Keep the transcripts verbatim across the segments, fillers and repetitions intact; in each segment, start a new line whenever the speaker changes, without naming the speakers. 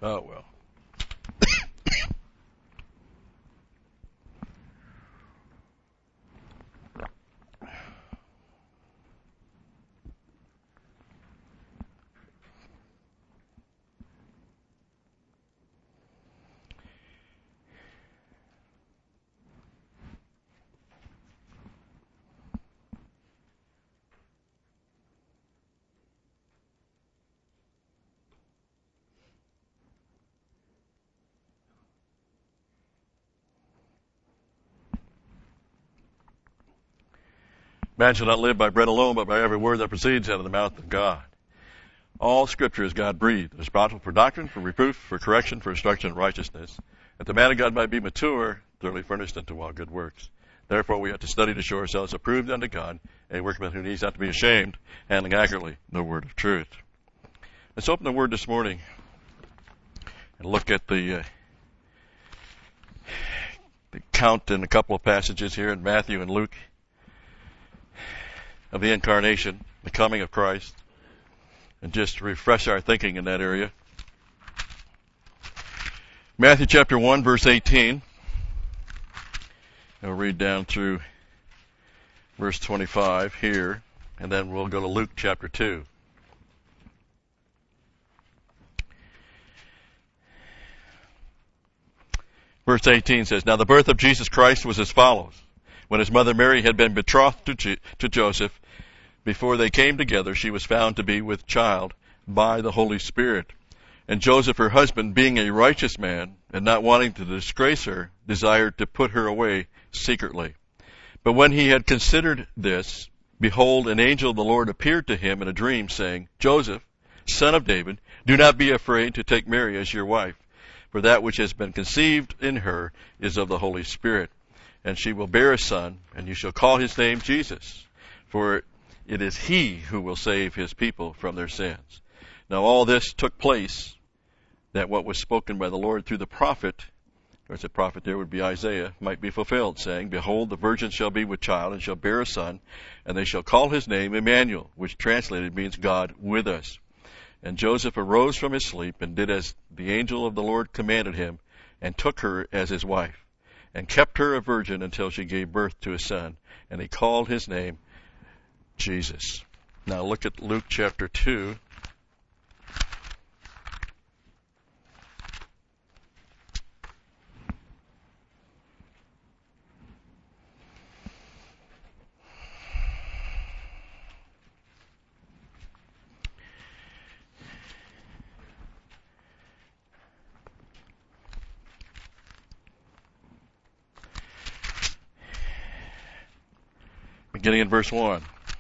Oh, well. Man shall not live by bread alone, but by every word that proceeds out of the mouth of God. All Scripture is God-breathed. It is profitable for doctrine, for reproof, for correction, for instruction in righteousness, that the man of God might be mature, thoroughly furnished unto all good works. Therefore we have to study to show ourselves approved unto God, a workman who needs not to be ashamed, handling accurately the word of truth. Let's open the Word this morning and look at the, uh, the count in a couple of passages here in Matthew and Luke of the incarnation, the coming of Christ, and just refresh our thinking in that area. Matthew chapter one, verse eighteen. I'll read down through verse twenty-five here, and then we'll go to Luke chapter two. Verse eighteen says, Now the birth of Jesus Christ was as follows. When his mother Mary had been betrothed to, G- to Joseph, before they came together, she was found to be with child by the Holy Spirit. And Joseph, her husband, being a righteous man, and not wanting to disgrace her, desired to put her away secretly. But when he had considered this, behold, an angel of the Lord appeared to him in a dream, saying, Joseph, son of David, do not be afraid to take Mary as your wife, for that which has been conceived in her is of the Holy Spirit. And she will bear a son, and you shall call his name Jesus, for it is he who will save his people from their sins. Now all this took place, that what was spoken by the Lord through the prophet, or the prophet there would be Isaiah, might be fulfilled, saying, Behold, the virgin shall be with child, and shall bear a son, and they shall call his name Emmanuel, which translated means God with us. And Joseph arose from his sleep, and did as the angel of the Lord commanded him, and took her as his wife, and kept her a virgin until she gave birth to a son, and he called his name Jesus. Now look at Luke chapter two. Beginning in verse one.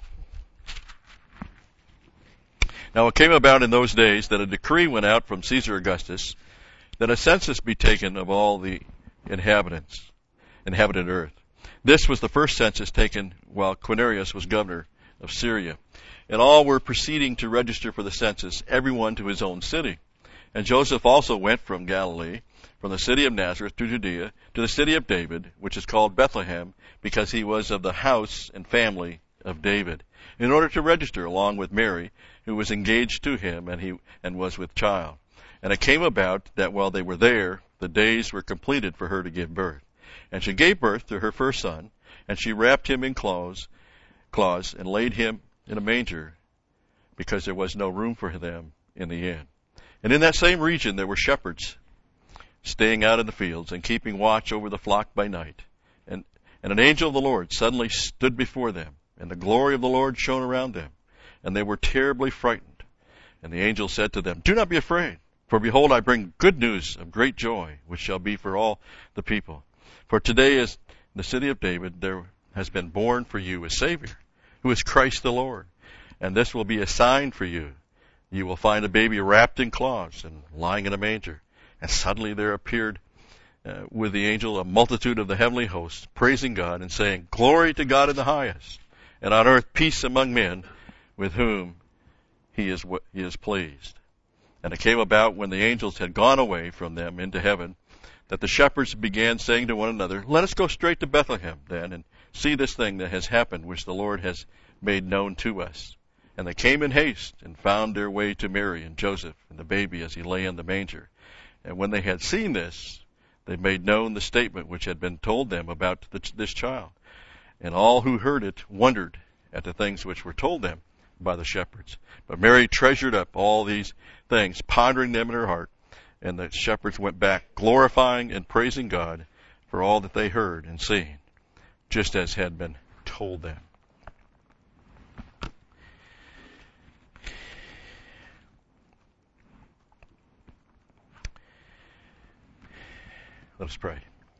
Now it came about in those days that a decree went out from Caesar Augustus that a census be taken of all the inhabitants, inhabited earth. This was the first census taken while Quirinius was governor of Syria. And all were proceeding to register for the census, everyone to his own city. And Joseph also went from Galilee, from the city of Nazareth to Judea, to the city of David, which is called Bethlehem, because he was of the house and family of David, in order to register along with Mary, who was engaged to him, and he and was with child. And it came about that while they were there, the days were completed for her to give birth. And she gave birth to her first son, and she wrapped him in cloths, cloths and laid him in a manger, because there was no room for them in the inn. And in that same region there were shepherds staying out in the fields and keeping watch over the flock by night. And, and an angel of the Lord suddenly stood before them, and the glory of the Lord shone around them, and they were terribly frightened. And the angel said to them, Do not be afraid, for behold, I bring good news of great joy, which shall be for all the people. For today is in the city of David there has been born for you a Savior, who is Christ the Lord. And this will be a sign for you. You will find a baby wrapped in cloths and lying in a manger. And suddenly there appeared uh, with the angel a multitude of the heavenly hosts, praising God and saying, Glory to God in the highest, and on earth peace among men with whom he is, he is pleased. And it came about when the angels had gone away from them into heaven, that the shepherds began saying to one another, Let us go straight to Bethlehem then, and see this thing that has happened, which the Lord has made known to us. And they came in haste and found their way to Mary and Joseph and the baby as he lay in the manger. And when they had seen this, they made known the statement which had been told them about the, this child. And all who heard it wondered at the things which were told them by the shepherds. But Mary treasured up all these things, pondering them in her heart. And the shepherds went back, glorifying and praising God for all that they heard and seen, just as had been told them. Let us pray.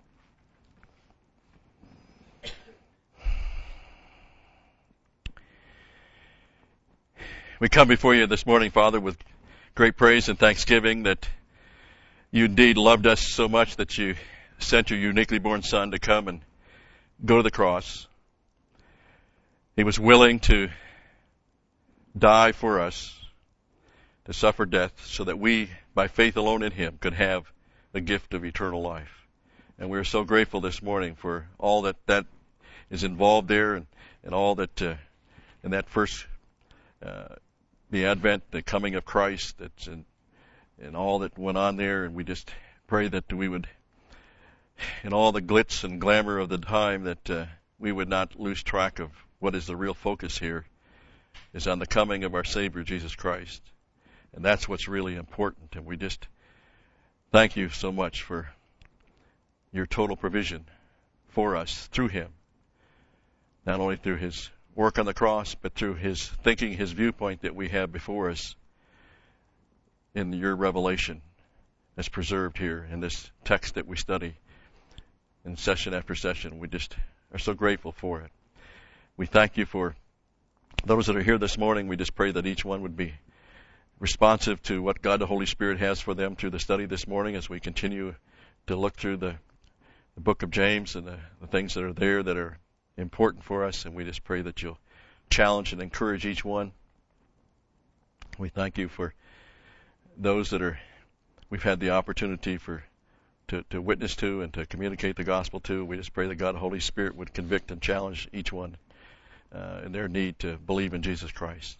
We come before you this morning, Father, with great praise and thanksgiving that you indeed loved us so much that you sent your uniquely born Son to come and go to the cross. He was willing to die for us, to suffer death, so that we, by faith alone in him, could have the gift of eternal life. And we're so grateful this morning for all that that is involved there, and, and all that uh, in that first uh, the advent, the coming of Christ, that's in, and all that went on there. And we just pray that we would, in all the glitz and glamour of the time, that uh, we would not lose track of what is the real focus here, is on the coming of our Savior Jesus Christ. And that's what's really important. And we just thank you so much for your total provision for us through him, not only through his work on the cross, but through his thinking, his viewpoint that we have before us in your revelation that's preserved here in this text that we study in session after session. We just are so grateful for it. We thank you for those that are here this morning. We just pray that each one would be responsive to what God the Holy Spirit has for them through the study this morning as we continue to look through the, the book of James and the, the things that are there that are important for us. And we just pray that you'll challenge and encourage each one. We thank you for those that are we've had the opportunity for to, to witness to and to communicate the gospel to. We just pray that God the Holy Spirit would convict and challenge each one uh, in their need to believe in Jesus Christ.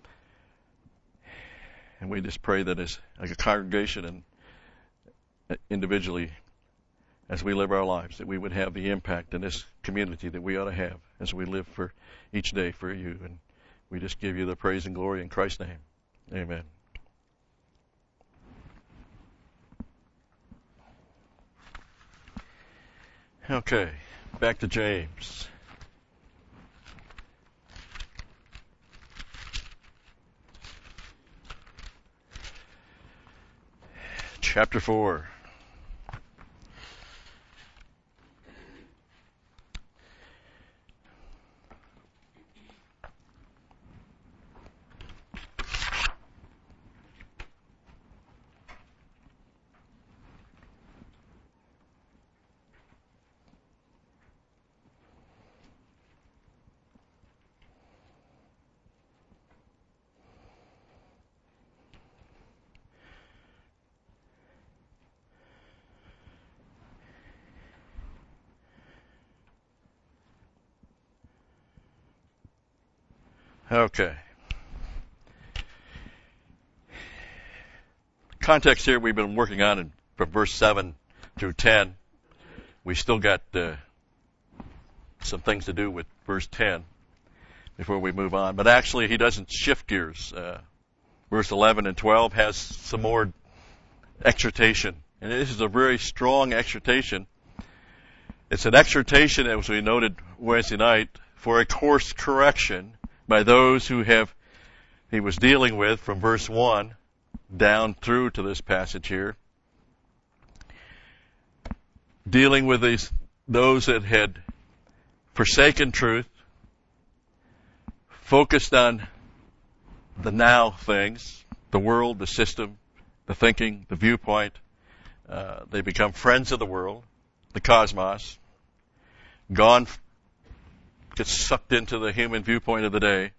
And we just pray that as like a congregation and individually, as we live our lives, that we would have the impact in this community that we ought to have as we live for each day for you. And we just give you the praise and glory in Christ's name. Amen. Okay, back to James. Chapter four. Okay. Context here we've been working on in, from verse seven through ten. We still got uh, some things to do with verse ten before we move on. But actually, he doesn't shift gears. Uh, verse eleven and twelve has some more exhortation. And this is a very strong exhortation. It's an exhortation, as we noted Wednesday night, for a course correction by those who have, he was dealing with from verse one down through to this passage here, dealing with these, those that had forsaken truth, focused on the now things, the world, the system, the thinking, the viewpoint. Uh, they become friends of the world, the cosmos, gone, get sucked into the human viewpoint of the day,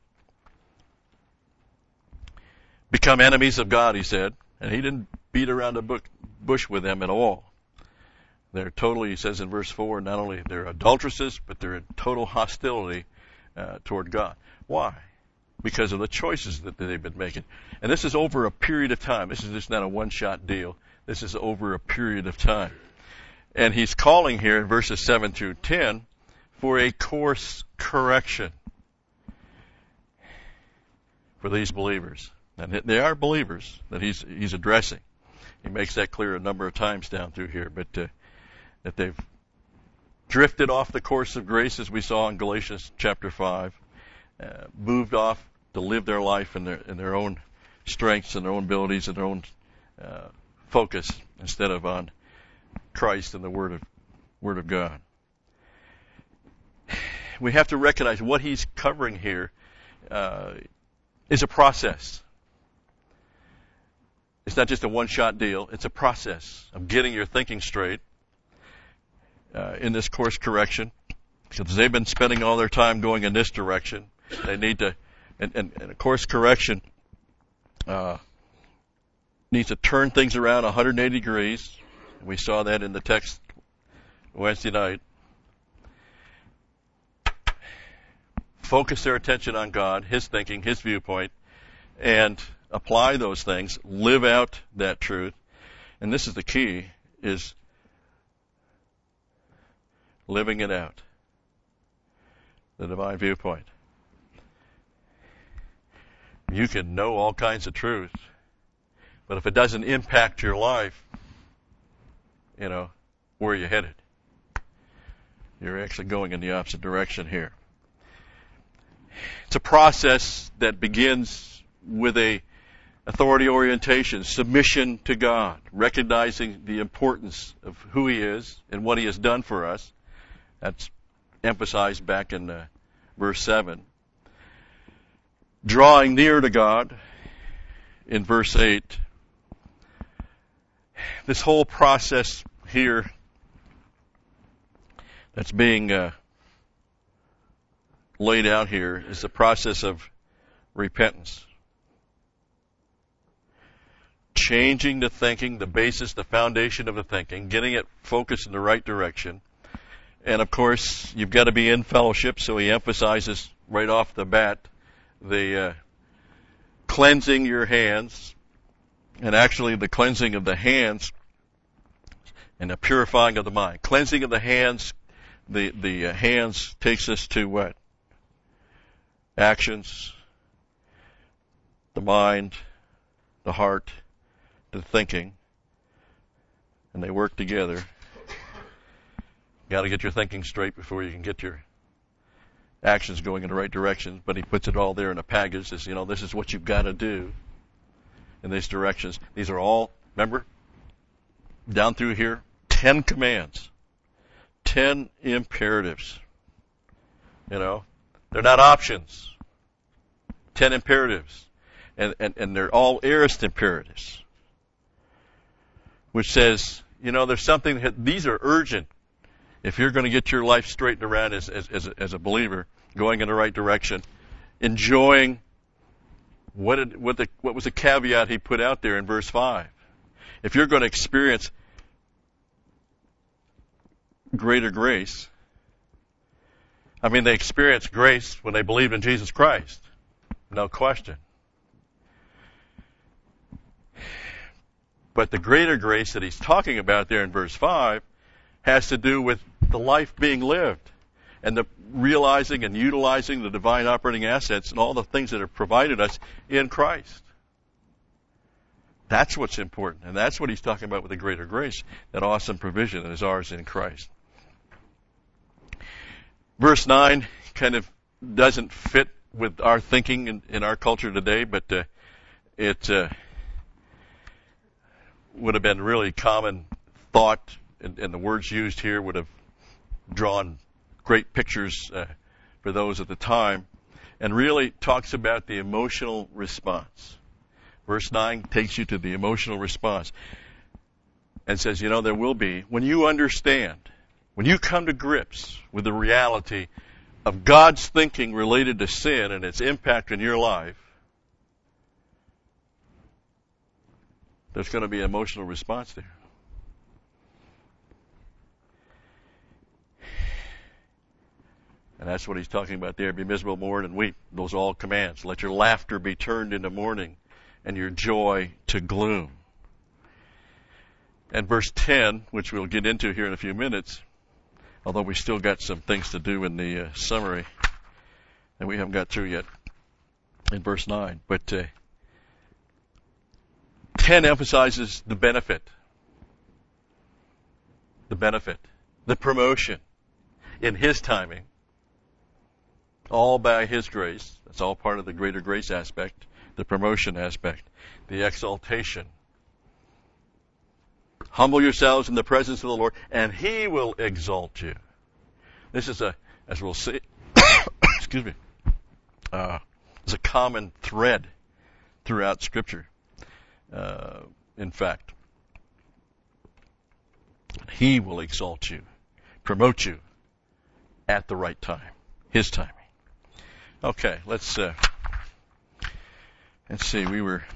become enemies of God, he said, and he didn't beat around the bush with them at all. They're totally, he says in verse four, not only they're adulteresses, but they're in total hostility uh, toward God. Why? because of the choices that they've been making. And this is over a period of time. This is just not a one-shot deal. This is over a period of time. And he's calling here in verses seven through ten for a course correction for these believers. And they are believers that he's he's addressing. He makes that clear a number of times down through here, but uh, that they've drifted off the course of grace, as we saw in Galatians chapter five, uh, moved off to live their life in their in their own strengths and their own abilities and their own uh, focus instead of on Christ and the Word of Word of God. We have to recognize what he's covering here uh, is a process. It's not just a one-shot deal. It's a process of getting your thinking straight uh, in this course correction. Because they've been spending all their time going in this direction. They need to, and, and, and a course correction uh, needs to turn things around one hundred eighty degrees. We saw that in the text Wednesday night. Focus their attention on God, His thinking, His viewpoint, and apply those things, live out that truth. And this is the key, is living it out. The divine viewpoint. You can know all kinds of truth, but if it doesn't impact your life, you know, where are you headed? You're actually going in the opposite direction here. It's a process that begins with a authority orientation, submission to God, recognizing the importance of who He is and what He has done for us. That's emphasized back in uh, verse seven. Drawing near to God in verse eight. This whole process here that's being uh, laid out here is the process of repentance. Changing the thinking, the basis, the foundation of the thinking, getting it focused in the right direction. And of course, you've got to be in fellowship, so he emphasizes right off the bat the uh, cleansing your hands, and actually the cleansing of the hands and the purifying of the mind. Cleansing of the hands, the, the uh, hands takes us to what? Actions, the mind, the heart, the thinking, and they work together. Got to get your thinking straight before you can get your actions going in the right direction. But he puts it all there in a package. Says, you know, this is what you've got to do in these directions. These are all, remember, down through here, ten commands, ten imperatives. You know, they're not options. Ten imperatives, and and and they're all aorist imperatives, which says, you know, there's something that these are urgent. If you're going to get your life straightened around as, as, as, a, as a believer, going in the right direction, enjoying what, did, what, the, what was the caveat he put out there in verse five. If you're going to experience greater grace, I mean, they experienced grace when they believed in Jesus Christ. No question. But the greater grace that he's talking about there in verse five has to do with the life being lived and the realizing and utilizing the divine operating assets and all the things that are provided us in Christ. That's what's important, and that's what he's talking about with the greater grace, that awesome provision that is ours in Christ. Verse nine kind of doesn't fit with our thinking in, in our culture today, but uh, it uh, would have been really common thought, and, and the words used here would have drawn great pictures uh, for those at the time, and really talks about the emotional response. Verse nine takes you to the emotional response and says, you know, there will be, when you understand, when you come to grips with the reality of God's thinking related to sin and its impact in your life, there's going to be an emotional response there. And that's what he's talking about there. Be miserable, mourn, and weep. Those are all commands. Let your laughter be turned into mourning and your joy to gloom. And verse ten, which we'll get into here in a few minutes, although we still got some things to do in the uh, summary that we haven't got through yet in verse nine. But uh, ten emphasizes the benefit. The benefit. The promotion in His timing. All by His grace. That's all part of the greater grace aspect. The promotion aspect. The exaltation. Humble yourselves in the presence of the Lord, and He will exalt you. This is a, as we'll see, excuse me, uh, it's a common thread throughout Scripture. Uh, in fact, He will exalt you, promote you at the right time, His timing. Okay, let's uh, let's see. We were.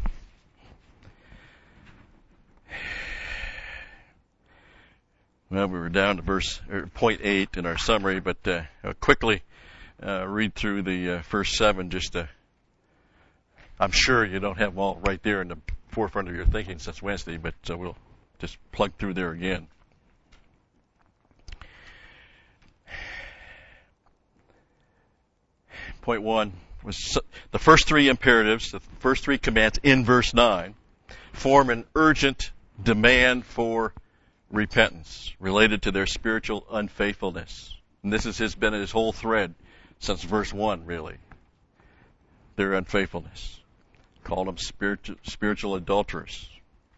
Well, we were down to verse or point eight in our summary, but uh, I'll quickly uh, read through the uh, first seven. Just to, I'm sure you don't have them all right there in the forefront of your thinking since Wednesday, but uh, we'll just plug through there again. Point one was the first three imperatives, the first three commands in verse nine, form an urgent demand for repentance related to their spiritual unfaithfulness. And this has been his whole thread since verse one, really. Their unfaithfulness. Call them spiritual, spiritual adulterers.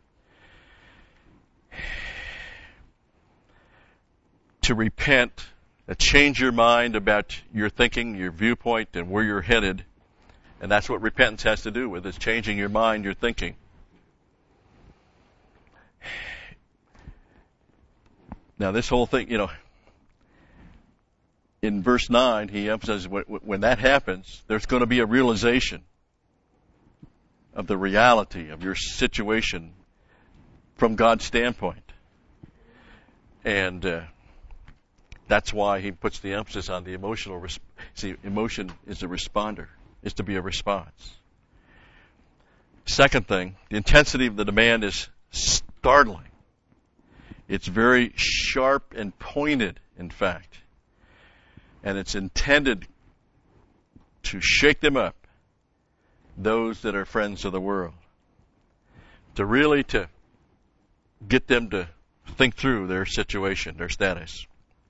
To repent, to change your mind about your thinking, your viewpoint, and where you're headed. And that's what repentance has to do with, is changing your mind, your thinking. Now, this whole thing, you know, in verse nine, he emphasizes when, when that happens, there's going to be a realization of the reality of your situation from God's standpoint. And uh, that's why he puts the emphasis on the emotional. Res- See, emotion is a responder, is to be a response. Second thing, the intensity of the demand is startling. It's very sharp and pointed, in fact. And it's intended to shake them up, those that are friends of the world. To really to get them to think through their situation, their status.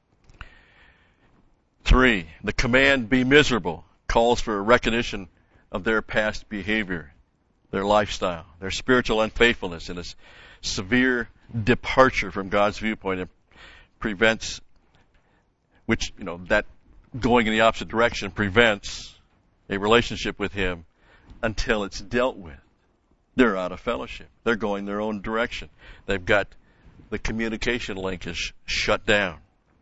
Three, the command be miserable calls for a recognition of their past behavior, their lifestyle, their spiritual unfaithfulness, and its severe departure from God's viewpoint, and prevents, which, you know, that going in the opposite direction prevents a relationship with Him until it's dealt with. They're out of fellowship. They're going their own direction. They've got the communication link is sh- shut down.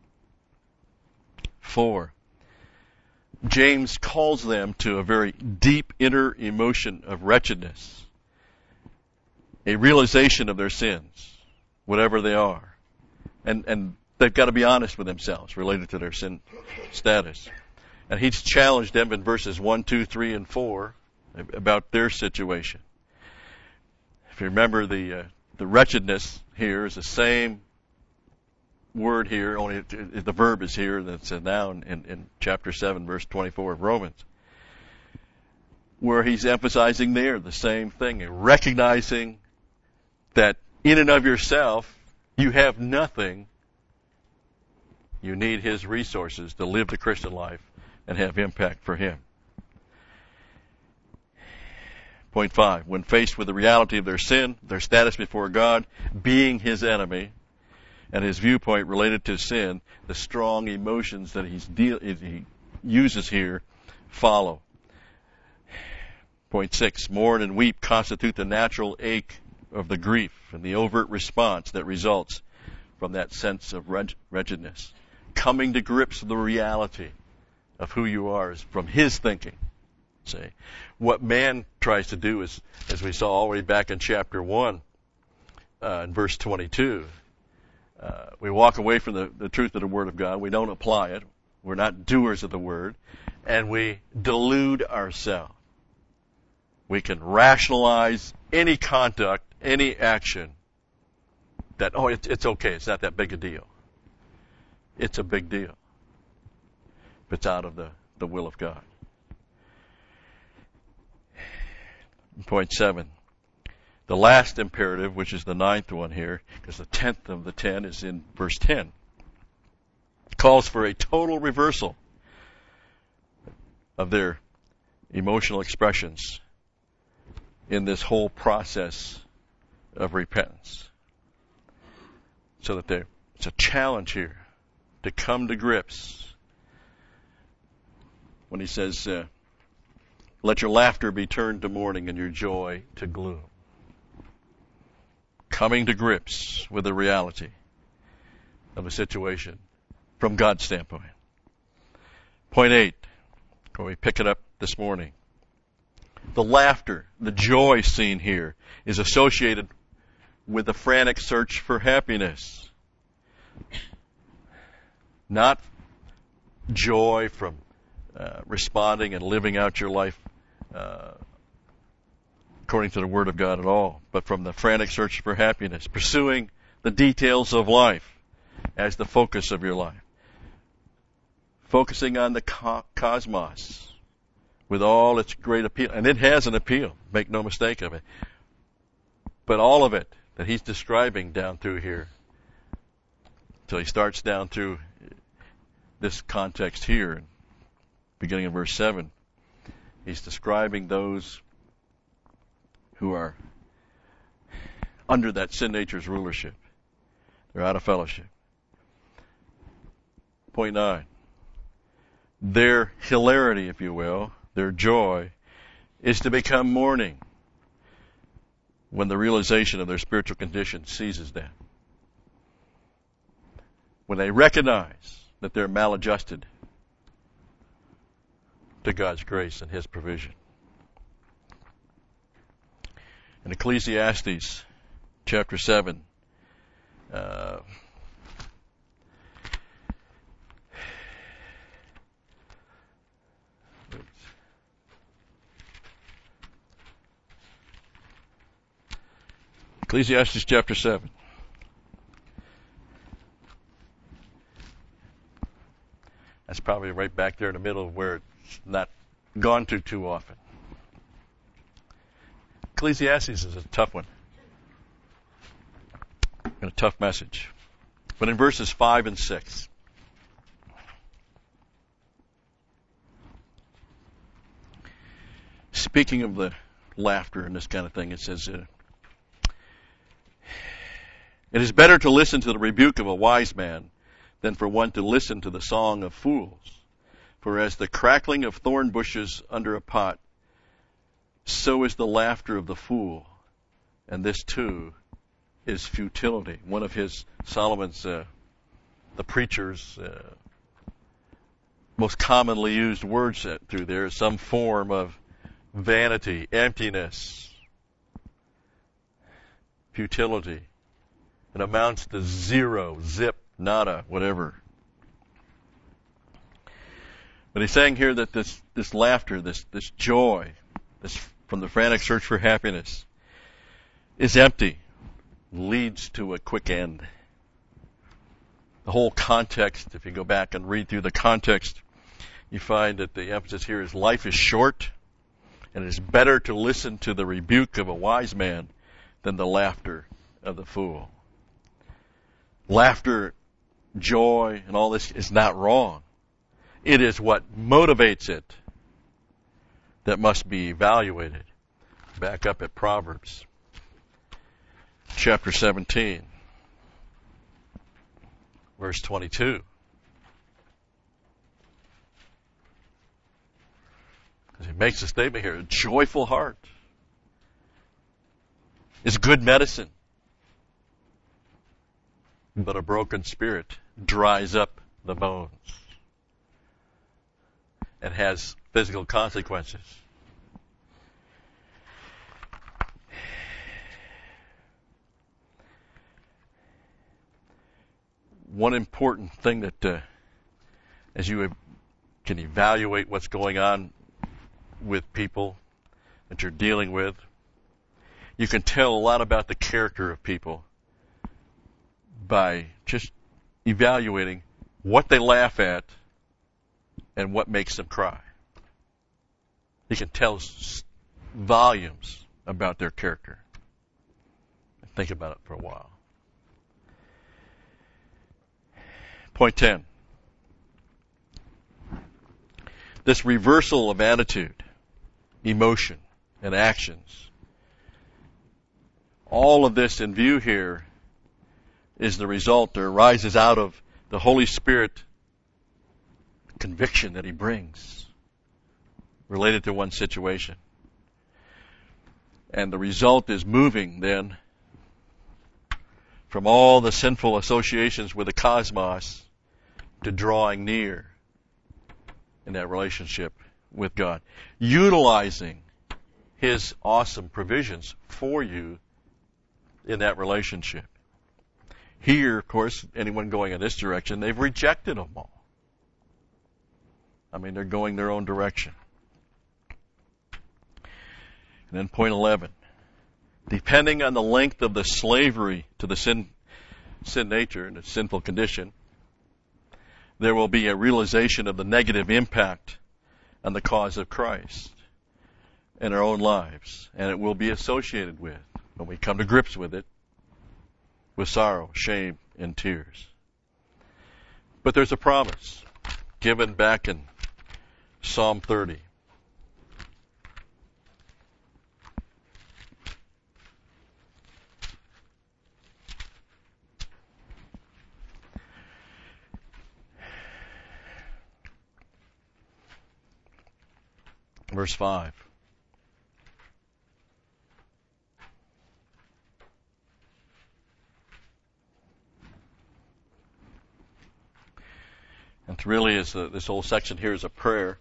Four, James calls them to a very deep inner emotion of wretchedness, a realization of their sins, whatever they are. And and they've got to be honest with themselves related to their sin status. And he's challenged them in verses one, two, three, and four about their situation. If you remember, the uh, the wretchedness here is the same word here, only it, it, the verb is here, that's a noun in, in chapter seven, verse twenty-four of Romans, where he's emphasizing there the same thing, recognizing that in and of yourself, you have nothing. You need His resources to live the Christian life and have impact for Him. Point five, when faced with the reality of their sin, their status before God, being His enemy, and his viewpoint related to sin, the strong emotions that he's deal- he uses here follow. Point six, mourn and weep constitute the natural ache of the grief and the overt response that results from that sense of wretchedness. Coming to grips with the reality of who you are is from His thinking. See, what man tries to do is, as we saw already back in chapter one, uh, in verse twenty-two, uh, we walk away from the, the truth of the Word of God. We don't apply it. we're not doers of the word, and we delude ourselves. We can rationalize any conduct, any action, that, oh, it's, it's okay, it's not that big a deal. It's a big deal. If it's out of the, the will of God. Point seven. The last imperative, which is the ninth one here, because the tenth of the ten is in verse ten, calls for a total reversal of their emotional expressions in this whole process of repentance. So that there, it's a challenge here to come to grips when he says, uh, let your laughter be turned to mourning and your joy to gloom. Coming to grips with the reality of a situation from God's standpoint. Point eight, where we pick it up this morning. The laughter, the joy seen here is associated with the frantic search for happiness. Not joy from uh, responding and living out your life uh, according to the Word of God at all, but from the frantic search for happiness, pursuing the details of life as the focus of your life. Focusing on the co- cosmos with all its great appeal. And it has an appeal, make no mistake of it. But all of it that he's describing down through here, till he starts down through this context here, beginning in verse seven, he's describing those who are under that sin nature's rulership. They're out of fellowship. Point nine. Their hilarity, if you will, their joy, is to become mourning when the realization of their spiritual condition seizes them. When they recognize that they're maladjusted to God's grace and His provision. In Ecclesiastes chapter seven, uh, Ecclesiastes chapter seven. That's probably right back there in the middle of where it's not gone to too often. Ecclesiastes is a tough one. And a tough message. But in verses five and six, speaking of the laughter and this kind of thing, it says, uh, it is better to listen to the rebuke of a wise man than for one to listen to the song of fools. For as the crackling of thorn bushes under a pot, so is the laughter of the fool. And this too is futility. One of his, Solomon's, uh, the preacher's uh, most commonly used words through there is some form of vanity, emptiness, futility. It amounts to zero, zip, nada, whatever. But he's saying here that this, this laughter, this, this joy, this from the frantic search for happiness, is empty, leads to a quick end. The whole context, if you go back and read through the context, you find that the emphasis here is life is short, and it is better to listen to the rebuke of a wise man than the laughter of the fool. Laughter, joy, and all this is not wrong. It is what motivates it that must be evaluated. Back up at Proverbs chapter seventeen, verse twenty-two. Because he makes a statement here, a joyful heart is good medicine, but a broken spirit dries up the bones and has physical consequences. One important thing that uh, as you can evaluate what's going on with people that you're dealing with, you can tell a lot about the character of people by just evaluating what they laugh at and what makes them cry. You can tell volumes about their character. Think about it for a while. Point ten. This reversal of attitude, emotion, and actions. All of this in view here is the result or arises out of the Holy Spirit conviction that He brings related to one situation. And the result is moving then from all the sinful associations with the cosmos to drawing near in that relationship with God. Utilizing His awesome provisions for you in that relationship. Here, of course, anyone going in this direction, they've rejected them all. I mean, they're going their own direction. And then point eleven. Depending on the length of the slavery to the sin, sin nature and the sinful condition, there will be a realization of the negative impact on the cause of Christ in our own lives. And it will be associated with, when we come to grips with it, with sorrow, shame, and tears. But there's a promise given back in Psalm thirty. Verse five. And really, is a, this whole section here is a prayer.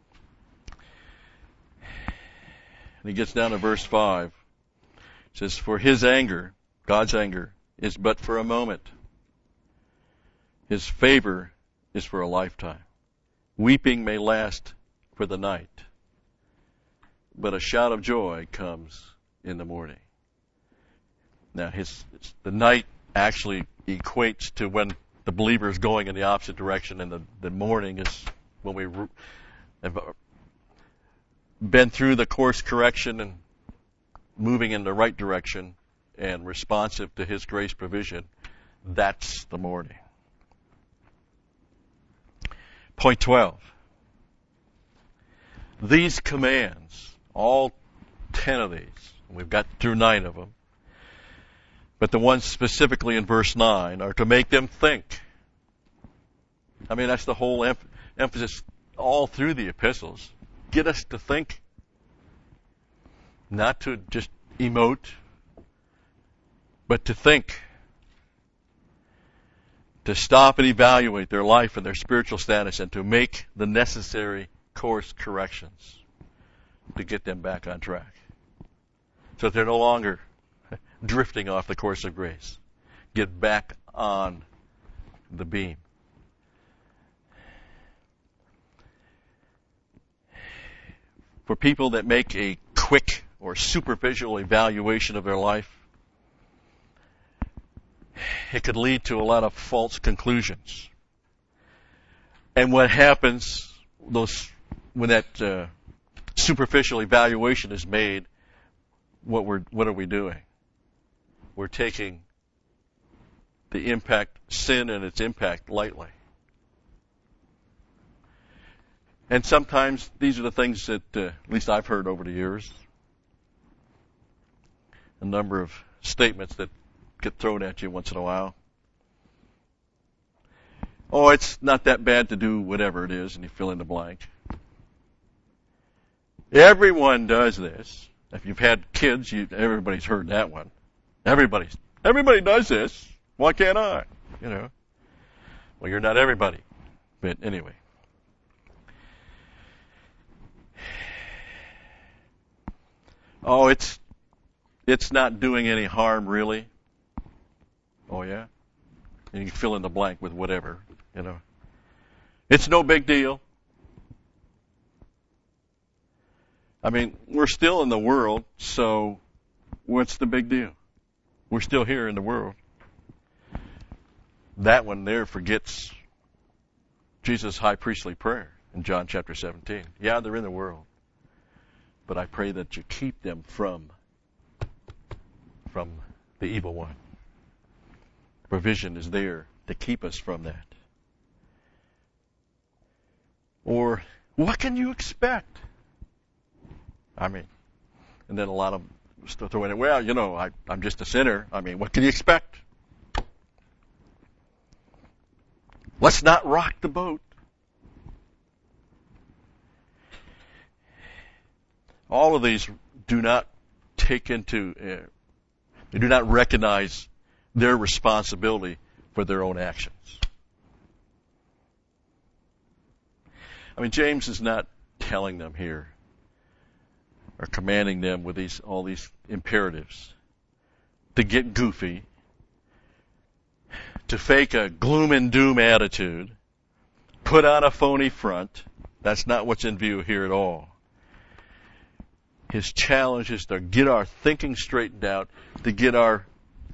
And he gets down to verse five. It says, "For His anger, God's anger, is but for a moment. His favor is for a lifetime. Weeping may last for the night, but a shout of joy comes in the morning." Now, his the night actually equates to when the believer is going in the opposite direction, and the, the morning is when we have been through the course correction and moving in the right direction and responsive to His grace provision. That's the morning. Point twelve. These commands, all ten of these, we've got through nine of them, but the ones specifically in verse nine are to make them think. I mean, that's the whole em- emphasis all through the epistles. Get us to think, not to just emote, but to think. To stop and evaluate their life and their spiritual status and to make the necessary course corrections to get them back on track. So that they're no longer drifting off the course of grace. Get back on the beam. For people that make a quick or superficial evaluation of their life, it could lead to a lot of false conclusions. And what happens those when that uh, superficial evaluation is made, what we're what are we doing? We're taking the impact, sin and its impact, lightly. And sometimes these are the things that, uh, at least I've heard over the years, a number of statements that get thrown at you once in a while. Oh, it's not that bad to do whatever it is, and you fill in the blank. Everyone does this. If you've had kids, you, everybody's heard that one. Everybody's, everybody does this. Why can't I? You know. Well, you're not everybody. But anyway. Oh, it's, it's not doing any harm, really. Oh, yeah? And you can fill in the blank with whatever, you know. It's no big deal. I mean, we're still in the world, so what's the big deal? We're still here in the world. That one there forgets Jesus' high priestly prayer in John chapter seventeen. Yeah, they're in the world, but I pray that you keep them from, from the evil one. Provision is there to keep us from that. Or, what can you expect? I mean, and then a lot of them start throwing it, well, you know, I, I'm just a sinner. I mean, what can you expect? Let's not rock the boat. All of these do not take into, uh, they do not recognize their responsibility for their own actions. I mean, James is not telling them here or commanding them with these all these imperatives to get goofy, to fake a gloom and doom attitude, put on a phony front. That's not what's in view here at all. His challenge is to get our thinking straightened out, to get our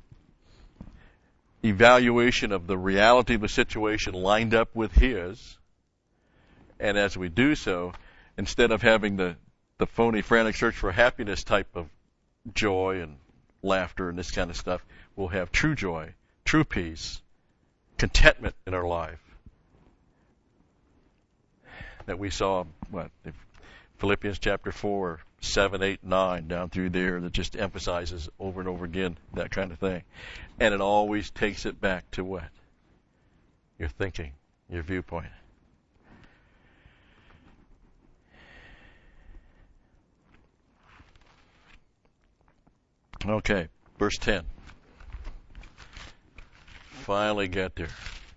evaluation of the reality of the situation lined up with his. And as we do so, instead of having the, the phony, frantic search for happiness type of joy and laughter and this kind of stuff, we'll have true joy, true peace, contentment in our life. That we saw, what, Philippians chapter four, seven, eight, nine, down through there, that just emphasizes over and over again that kind of thing. And it always takes it back to what? Your thinking, your viewpoint. Okay, verse ten. Finally get there.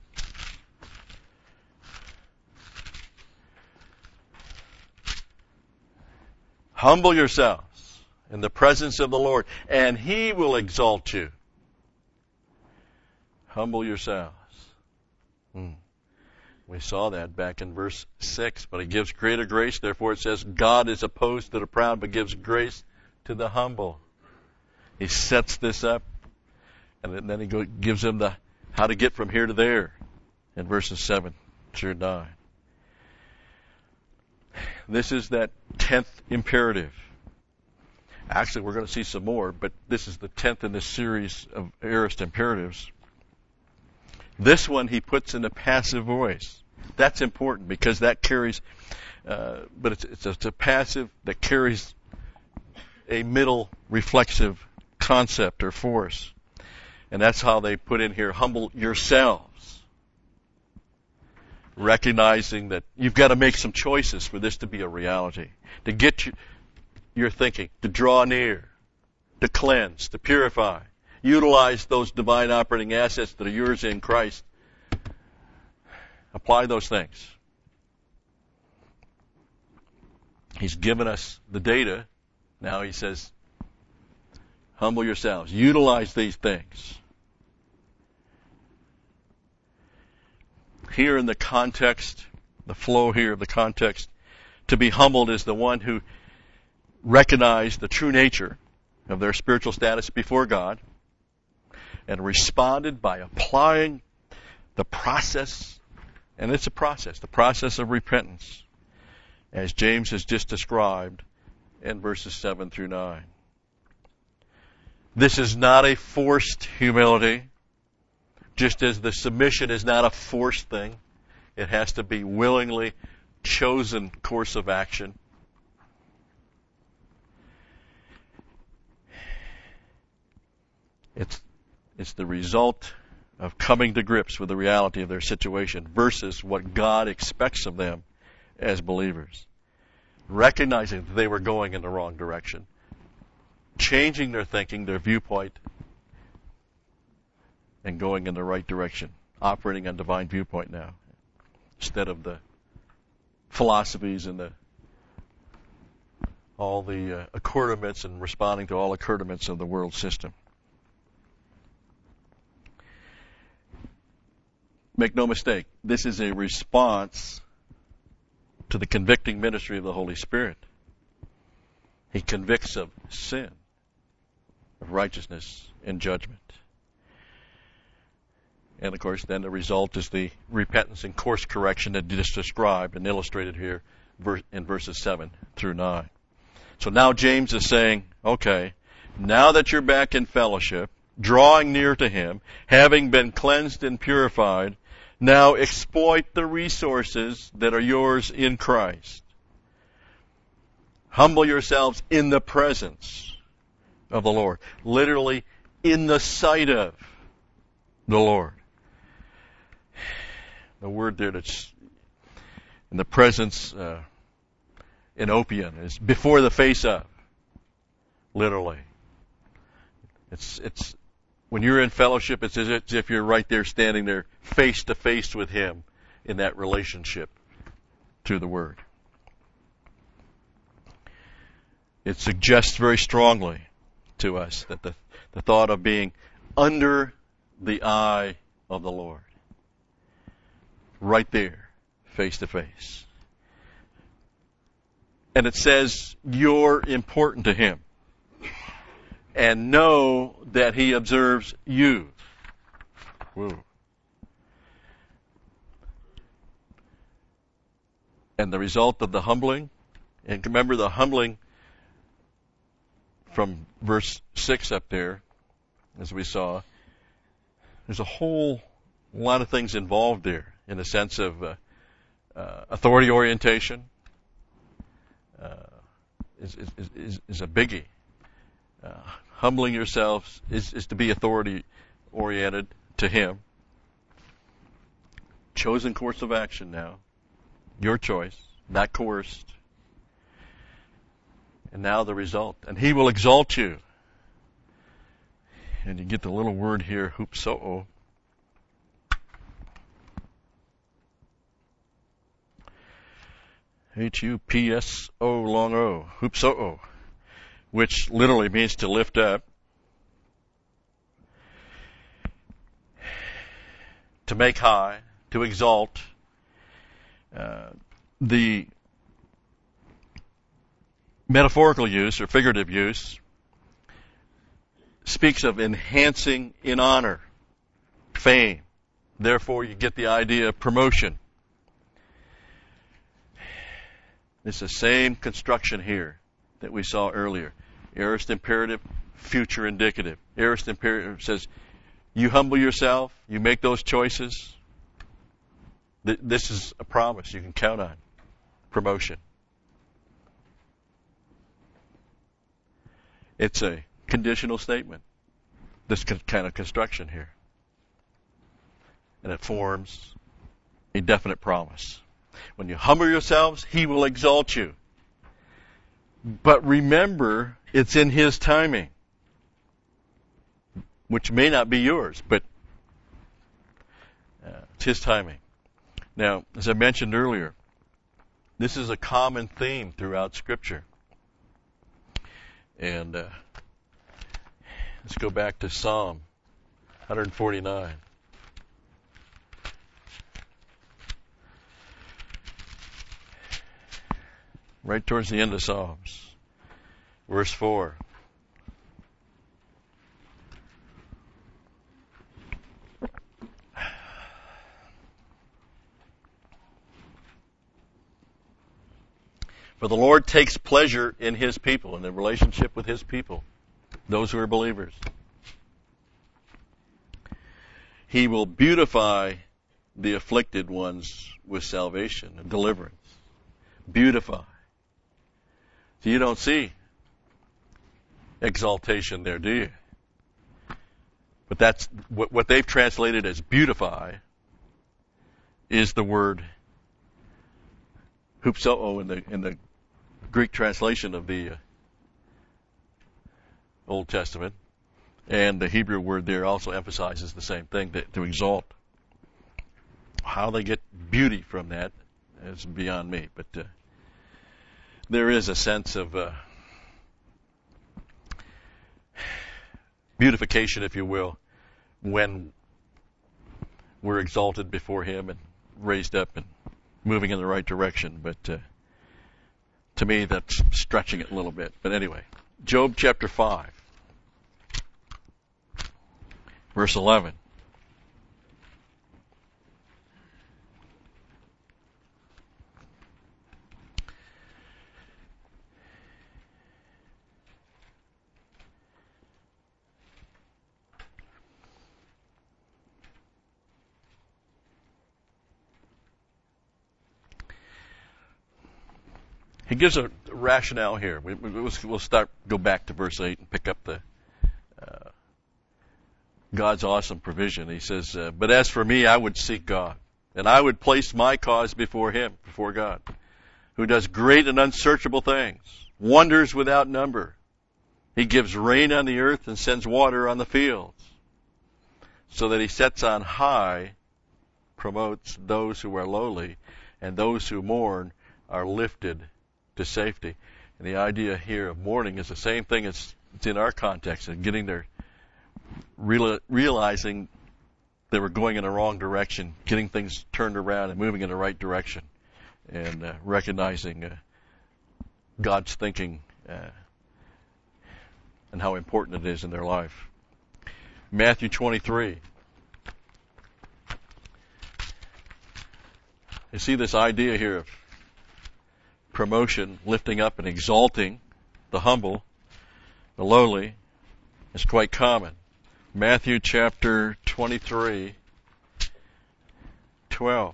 Humble yourselves in the presence of the Lord, and He will exalt you. Humble yourselves. Hmm. We saw that back in verse six, but He gives greater grace. Therefore it says, God is opposed to the proud, but gives grace to the humble. He sets this up, and then He go, gives them the how to get from here to there in verses seven through nine. This is that tenth imperative. Actually, we're going to see some more, but this is the tenth in this series of aorist imperatives. This one he puts in a passive voice. That's important because that carries, uh, but it's, it's, a, it's a passive that carries a middle reflexive concept or force. And that's how they put in here, humble yourselves. Recognizing that you've got to make some choices for this to be a reality. To get you, your thinking, to draw near, to cleanse, to purify. Utilize those divine operating assets that are yours in Christ. Apply those things. He's given us the data. Now he says, humble yourselves. Utilize these things. Here in the context, the flow here of the context, to be humbled is the one who recognized the true nature of their spiritual status before God and responded by applying the process, and it's a process, the process of repentance, as James has just described in verses seven through nine. This is not a forced humility. Just as the submission is not a forced thing, it has to be willingly chosen course of action. It's, it's the result of coming to grips with the reality of their situation versus what God expects of them as believers. Recognizing that they were going in the wrong direction. Changing their thinking, their viewpoint, and going in the right direction, operating on divine viewpoint now, instead of the philosophies and the all the uh, accoutrements and responding to all accoutrements of the world system. make no mistake, this is a response to the convicting ministry of the Holy Spirit. He convicts of sin, of righteousness, and judgment. And of course, then the result is the repentance and course correction that is described and illustrated here in verses seven through nine. So now James is saying, okay, now that you're back in fellowship, drawing near to Him, having been cleansed and purified, now exploit the resources that are yours in Christ. Humble yourselves in the presence of the Lord. Literally, in the sight of the Lord. The word there that's in the presence, uh, in Opian, is before the face of. Literally. It's, it's, when you're in fellowship, it's as if you're right there standing there face to face with Him in that relationship through the Word. It suggests very strongly to us that the, the thought of being under the eye of the Lord. Right there, face to face. And it says, you're important to Him. And know that He observes you. Whoa. And the result of the humbling, and remember the humbling from verse six up there, as we saw, there's a whole lot of things involved there in the sense of uh, uh, authority orientation uh, is, is, is, is a biggie. Uh, humbling yourselves is, is to be authority oriented to Him. Chosen course of action now. Your choice, not coerced. And now the result. And He will exalt you. And you get the little word here, hupsoo. H U P S O long O. Hupsoo. Which literally means to lift up. To make high. To exalt. Uh, the metaphorical use or figurative use speaks of enhancing in honor, fame. Therefore, you get the idea of promotion. It's the same construction here that we saw earlier. Aorist imperative, future indicative. Aorist imperative says, you humble yourself, you make those choices. This is a promise you can count on. Promotion. It's a conditional statement, this kind of construction here. And it forms a definite promise. When you humble yourselves, He will exalt you. But remember, it's in His timing, which may not be yours, but uh, it's His timing. Now, as I mentioned earlier, this is a common theme throughout Scripture. And uh, let's go back to Psalm one forty-nine. Right towards the end of Psalms. Verse four. For the Lord takes pleasure in His people, in the relationship with His people, those who are believers. He will beautify the afflicted ones with salvation and deliverance. Beautify. So you don't see exaltation there, do you? But that's what, what they've translated as beautify is the word hupsoo in the in the Greek translation of the uh, Old Testament, and the Hebrew word there also emphasizes the same thing, to, to exalt. How they get beauty from that is beyond me, but uh, there is a sense of uh, beautification, if you will, when we're exalted before him and raised up and moving in the right direction. But uh, to me, that's stretching it a little bit. But anyway, Job chapter five, verse eleven. He gives a rationale here. We, we, we'll start, go back to verse eight and pick up the uh, God's awesome provision. He says, uh, "But as for me, I would seek God, and I would place my cause before Him, before God, who does great and unsearchable things, wonders without number. He gives rain on the earth and sends water on the fields, so that He sets on high, promotes those who are lowly, and those who mourn are lifted to safety." And the idea here of mourning is the same thing as it's in our context, and getting there, real, realizing they were going in the wrong direction, getting things turned around and moving in the right direction, and uh, recognizing uh, God's thinking uh, and how important it is in their life. Matthew twenty-three. You see this idea here of promotion, lifting up and exalting the humble, the lowly, is quite common. Matthew chapter twenty-three, twelve.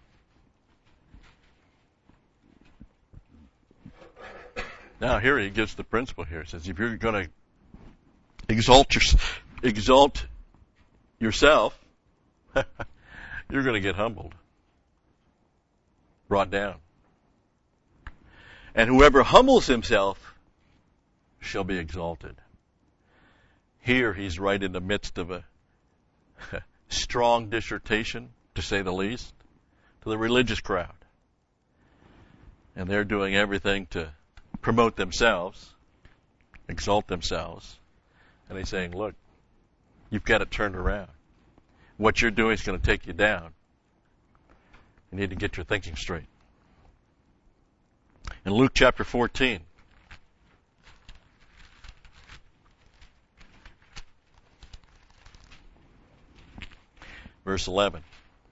Now here he gives the principle here. He says, if you're going to exalt, your, exalt yourself, you're going to get humbled, brought down. And whoever humbles himself shall be exalted. Here he's right in the midst of a strong dissertation, to say the least, to the religious crowd. And they're doing everything to promote themselves, exalt themselves. And he's saying, look, you've got it turned around. What you're doing is going to take you down. You need to get your thinking straight. In Luke chapter fourteen, verse eleven,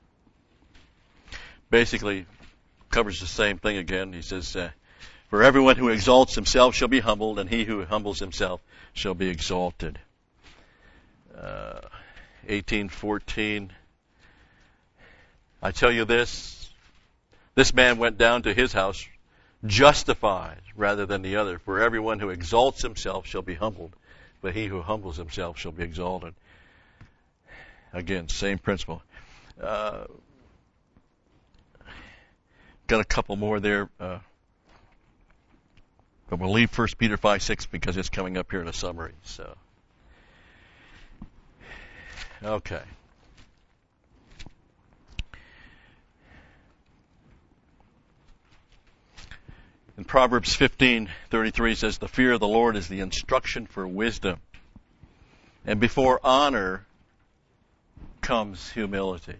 basically covers the same thing again. He says, uh, "For everyone who exalts himself shall be humbled, and he who humbles himself shall be exalted." Uh, eighteen fourteen, "I tell you this, this man went down to his house justified rather than the other. For everyone who exalts himself shall be humbled, but he who humbles himself shall be exalted." Again, same principle. Uh, got a couple more there, uh, but we'll leave First Peter five six because it's coming up here in a summary. So, okay. In Proverbs fifteen thirty-three says, "The fear of the Lord is the instruction for wisdom, and before honor comes humility."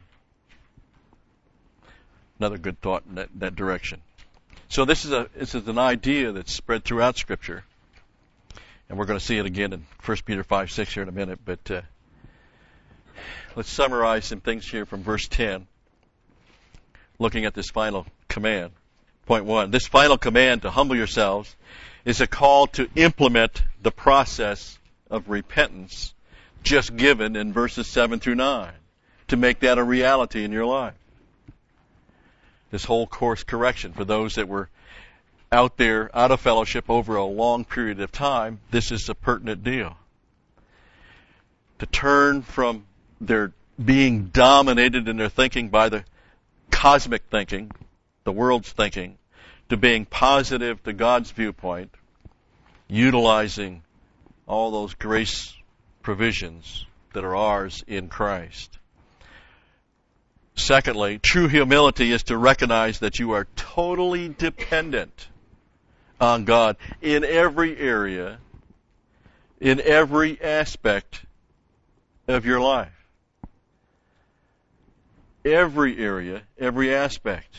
Another good thought in that, that direction. So this is a this is an idea that's spread throughout Scripture, and we're going to see it again in First Peter five six here in a minute. But uh, let's summarize some things here from verse ten, looking at this final command. Point one, this final command to humble yourselves is a call to implement the process of repentance just given in verses seven through nine, to make that a reality in your life. This whole course correction for those that were out there, out of fellowship over a long period of time, this is a pertinent deal. To turn from their being dominated in their thinking by the cosmic thinking, the world's thinking, to being positive to God's viewpoint, utilizing all those grace provisions that are ours in Christ. Secondly, true humility is to recognize that you are totally dependent on God in every area, in every aspect of your life. every area, every aspect.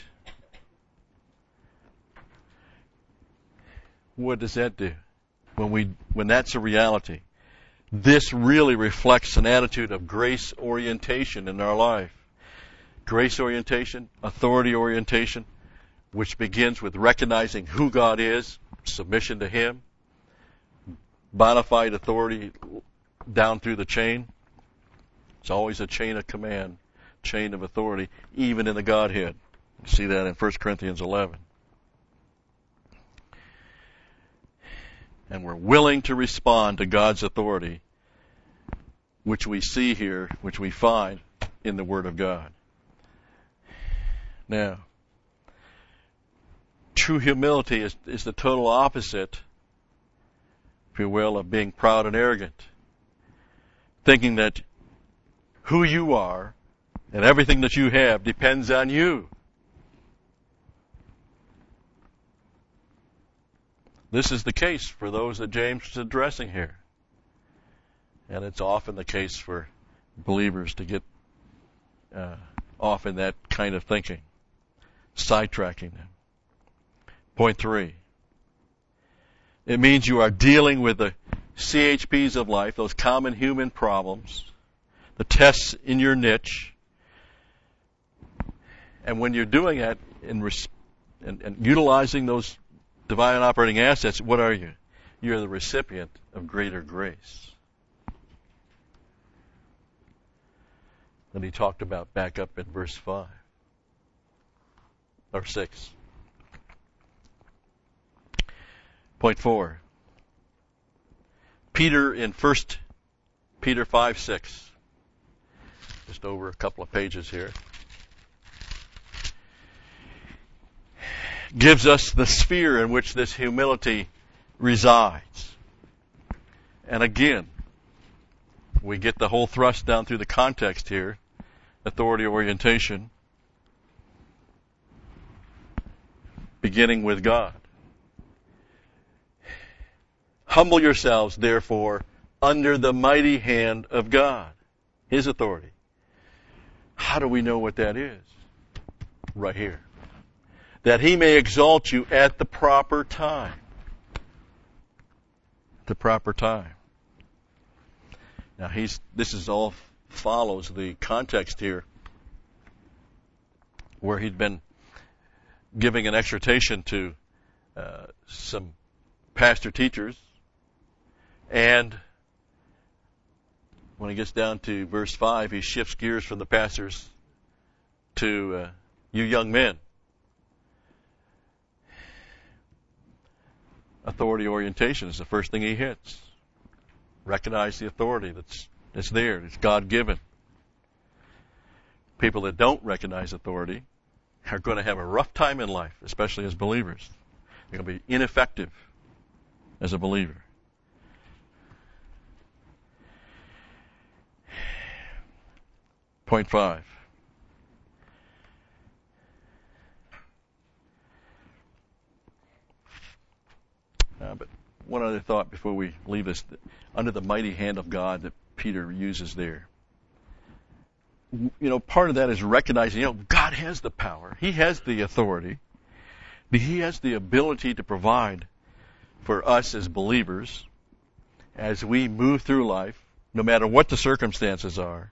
What does that do? When we, when that's a reality, this really reflects an attitude of grace orientation in our life. Grace orientation, authority orientation, which begins with recognizing who God is, submission to Him, bona fide authority down through the chain. It's always a chain of command, chain of authority, even in the Godhead. You see that in First Corinthians eleven. And we're willing to respond to God's authority, which we see here, which we find in the Word of God. Now, true humility is, is the total opposite, if you will, of being proud and arrogant. Thinking that who you are and everything that you have depends on you. This is the case for those that James is addressing here. And it's often the case for believers to get uh, off in that kind of thinking, sidetracking them. Point three. It means you are dealing with the C H Ps of life, those common human problems, the tests in your niche. And when you're doing that in res- and, and utilizing those divine operating assets, what are you? You're the recipient of greater grace. That he talked about back up in verse five. Or six. Point four. Peter in First Peter five six. Just over a couple of pages here. Gives us the sphere in which this humility resides. And again, we get the whole thrust down through the context here. Authority orientation. Beginning with God. Humble yourselves, therefore, under the mighty hand of God. His authority. How do we know what that is? Right here. That He may exalt you at the proper time. The proper time. Now, he's. This is all follows the context here, where he'd been giving an exhortation to uh, some pastor teachers, and when he gets down to verse five, he shifts gears from the pastors to uh, you young men. Authority orientation is the first thing he hits. Recognize the authority that's that's there. It's God-given. People that don't recognize authority are going to have a rough time in life, especially as believers. They're going to be ineffective as a believer. Point five. Uh, but one other thought before we leave this. Under the mighty hand of God that Peter uses there. You know, part of that is recognizing, you know, God has the power. He has the authority. He has the ability to provide for us as believers as we move through life, no matter what the circumstances are,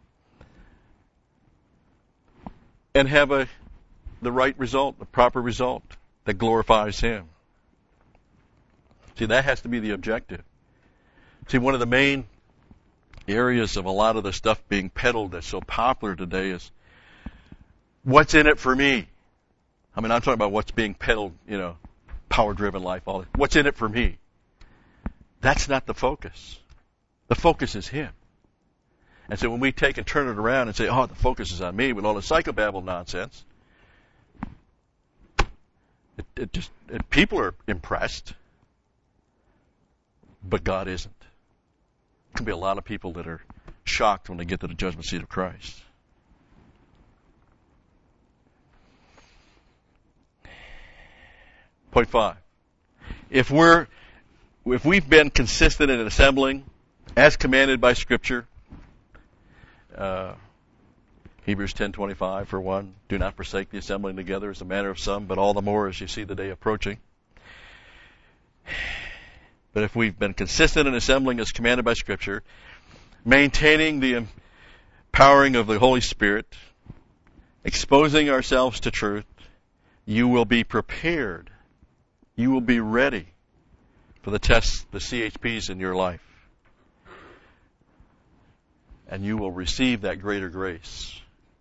and have a the right result, the proper result that glorifies Him. See, that has to be the objective. See, one of the main areas of a lot of the stuff being peddled that's so popular today is, what's in it for me? I mean, I'm talking about what's being peddled, you know, power-driven life, all that. What's in it for me? That's not the focus. The focus is Him. And so when we take and turn it around and say, oh, the focus is on me with all the psychobabble nonsense, it, it just, it, people are impressed, but God isn't. There can be a lot of people that are shocked when they get to the judgment seat of Christ. Point five. If we're, if we've been consistent in assembling, as commanded by Scripture, uh, Hebrews ten twenty-five, for one, do not forsake the assembling together as a manner of some, but all the more as you see the day approaching. But if we've been consistent in assembling as commanded by Scripture, maintaining the empowering of the Holy Spirit, exposing ourselves to truth, you will be prepared. You will be ready for the tests, the C H Ps in your life. And you will receive that greater grace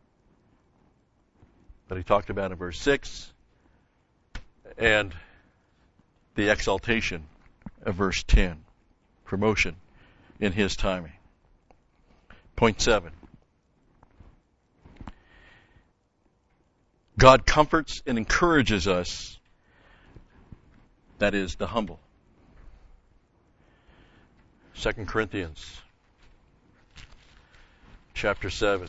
that he talked about in verse six, and the exaltation of verse ten, promotion in his timing. Point seven. God comforts and encourages us, that is, the humble. Second Corinthians chapter seven,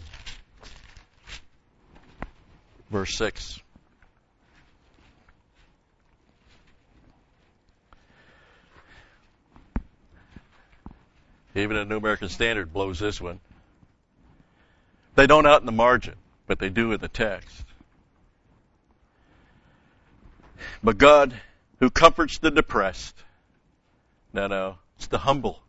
verse six. Even a New American Standard blows this one. They don't out in the margin, but they do in the text. But God, who comforts the depressed. No, no, it's the humble.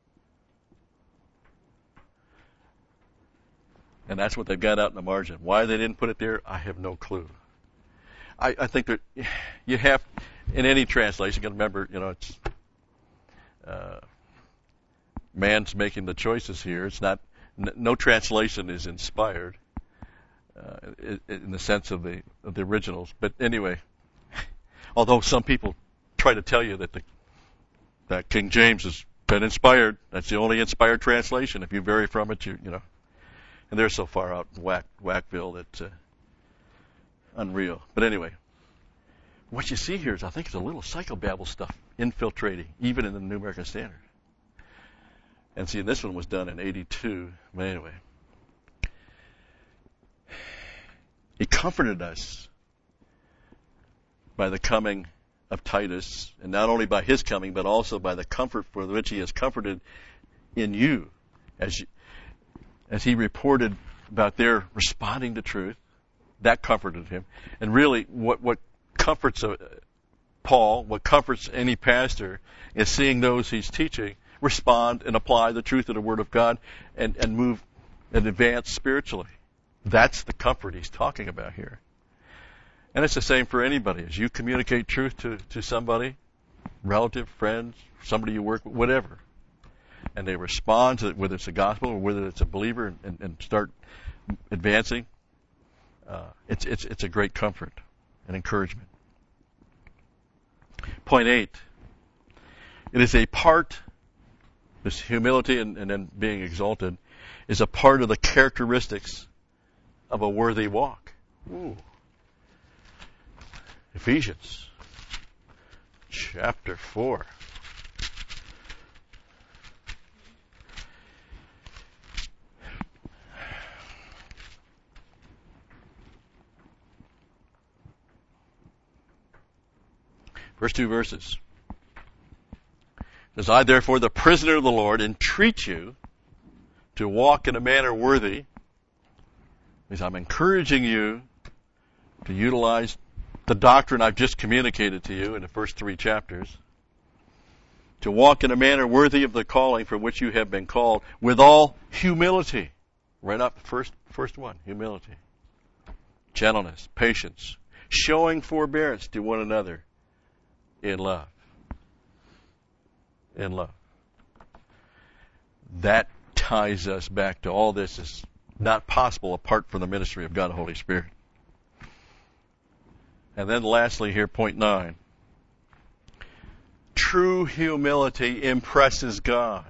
And that's what they've got out in the margin. Why they didn't put it there, I have no clue. I, I think that you have, in any translation, you got to remember, you know, it's uh, man's making the choices here. It's not, n- no translation is inspired uh, in, in the sense of the of the originals. But anyway, although some people try to tell you that the that King James has been inspired, that's the only inspired translation. If you vary from it, you you know. And they're so far out in whack, Whackville that uh, unreal. But anyway, what you see here is, I think, it's a little psychobabble stuff infiltrating, even in the New American Standard. And see, this one was done in eighty-two. But anyway, he comforted us by the coming of Titus, and not only by his coming, but also by the comfort for which he has comforted in you, as you, as he reported about their responding to truth. That comforted him. And really, what, what comforts uh, Paul, what comforts any pastor, is seeing those he's teaching respond and apply the truth of the Word of God and, and move and advance spiritually. That's the comfort he's talking about here. And it's the same for anybody. As you communicate truth to, to somebody, relative, friends, somebody you work with, whatever, and they respond to it, whether it's the gospel or whether it's a believer, and, and, and start advancing, uh, it's, it's, it's a great comfort and encouragement. Point eight. It is a part, this humility and, and then being exalted, is a part of the characteristics of a worthy walk. Ooh. Ephesians chapter four. First two verses. It says, I therefore, the prisoner of the Lord, entreat you to walk in a manner worthy. Means I'm encouraging you to utilize the doctrine I've just communicated to you in the first three chapters, to walk in a manner worthy of the calling for which you have been called, with all humility. Right up, first, first one, humility. Gentleness, patience, showing forbearance to one another in love. In love. That ties us back to all this is not possible apart from the ministry of God the Holy Spirit. And then lastly here, point nine. True humility impresses God.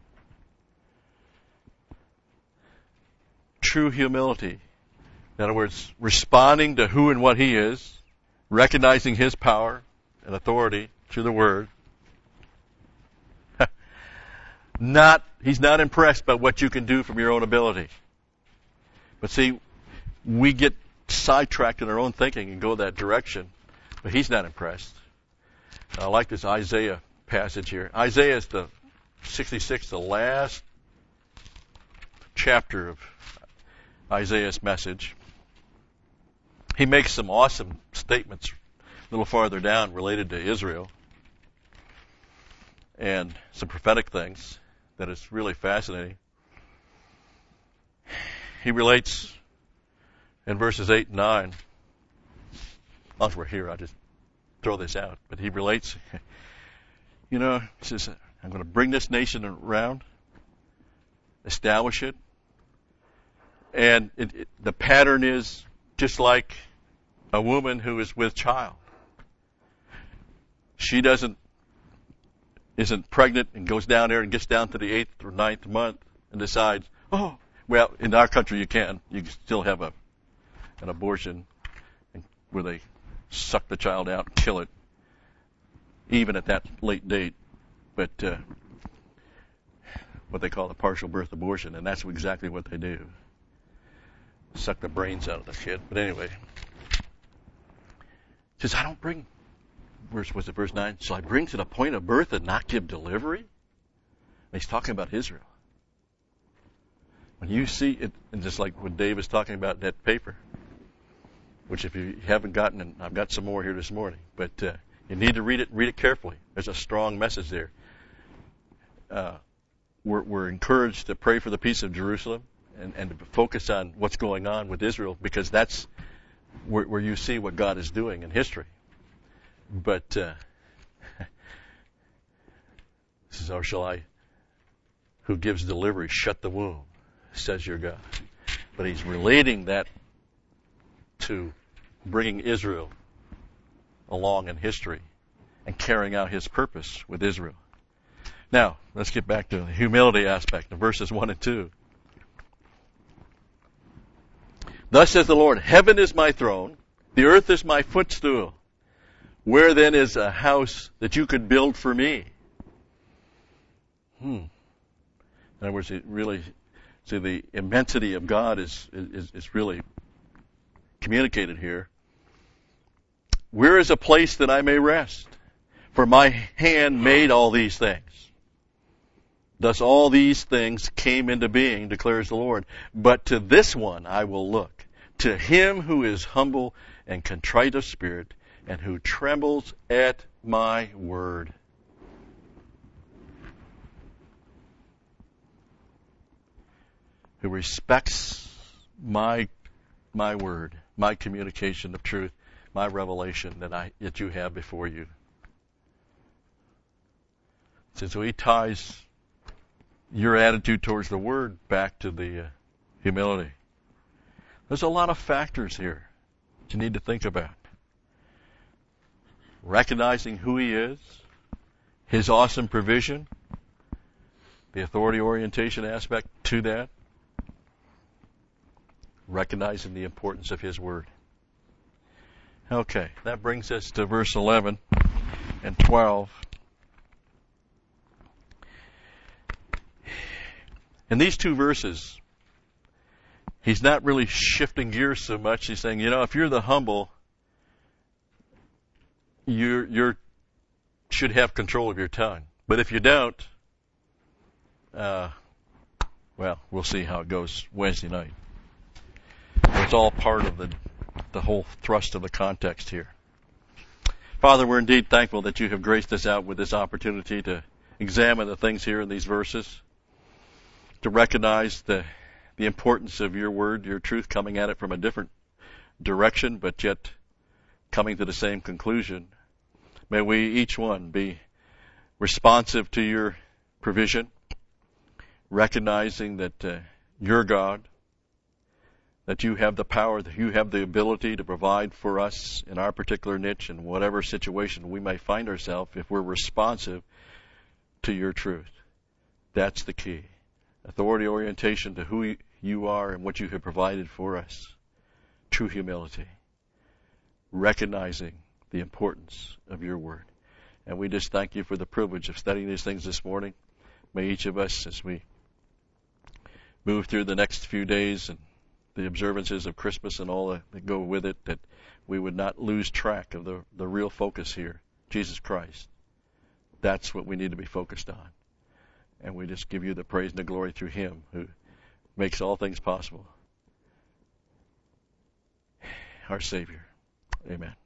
True humility. In other words, responding to who and what He is, recognizing His power and authority through the Word. Not, He's not impressed by what you can do from your own ability. But see, we get sidetracked in our own thinking and go that direction, but He's not impressed. I like this Isaiah passage here. Isaiah is the sixty-sixth, the last chapter of Isaiah's message. He makes some awesome statements a little farther down related to Israel and some prophetic things that is really fascinating. He relates in verses eight and nine. As long as we're here, I'll just throw this out. But he relates, you know, he says, I'm going to bring this nation around, establish it. And it, it, the pattern is just like a woman who is with child. She doesn't, isn't pregnant and goes down there and gets down to the eighth or ninth month and decides, oh, well, in our country you can. You can still have a an abortion where they suck the child out and kill it, even at that late date. But uh, what they call a partial birth abortion, and that's exactly what they do. Suck the brains out of the kid. But anyway, he says, I don't bring, verse, was it verse nine? Shall I bring to the point of birth and not give delivery? And he's talking about Israel. When you see it, and just like when Dave was talking about that paper, which if you haven't gotten, and I've got some more here this morning, but uh, you need to read it, read it carefully. There's a strong message there. Uh, we're, we're encouraged to pray for the peace of Jerusalem and, and to focus on what's going on with Israel, because that's where, where you see what God is doing in history. But uh, this is, or shall I, who gives delivery, shut the womb, says your God. But he's relating that to bringing Israel along in history and carrying out his purpose with Israel. Now, let's get back to the humility aspect of verses one and two. Thus says the Lord, heaven is my throne, the earth is my footstool. Where then is a house that you could build for me? Hmm. In other words, it really, see, the immensity of God is, is, is really communicated here. Where is a place that I may rest? For my hand made all these things. Thus all these things came into being, declares the Lord. But to this one I will look, to him who is humble and contrite of spirit, and who trembles at my word. Who respects my my word, my communication of truth, my revelation that I that you have before you. So he ties your attitude towards the word back to the uh, humility. There's a lot of factors here that you need to think about. Recognizing who he is, his awesome provision, the authority orientation aspect to that, recognizing the importance of his word. Okay, that brings us to verse eleven and twelve. In these two verses, he's not really shifting gears so much. He's saying, you know, if you're the humble, you you're should have control of your tongue. But if you don't, uh, well, we'll see how it goes Wednesday night. It's all part of the the whole thrust of the context here. Father, we're indeed thankful that you have graced us out with this opportunity to examine the things here in these verses, to recognize the the importance of your word, your truth, coming at it from a different direction, but yet coming to the same conclusion. May we each one be responsive to your provision, recognizing that uh, you're God, that you have the power, that you have the ability to provide for us in our particular niche in whatever situation we may find ourselves if we're responsive to your truth. That's the key. Authority orientation to who you are and what you have provided for us. True humility. Recognizing the importance of your word. And we just thank you for the privilege of studying these things this morning. May each of us, as we move through the next few days and the observances of Christmas and all that go with it, that we would not lose track of the, the real focus here, Jesus Christ. That's what we need to be focused on. And we just give you the praise and the glory through him who makes all things possible. our Savior. Amen.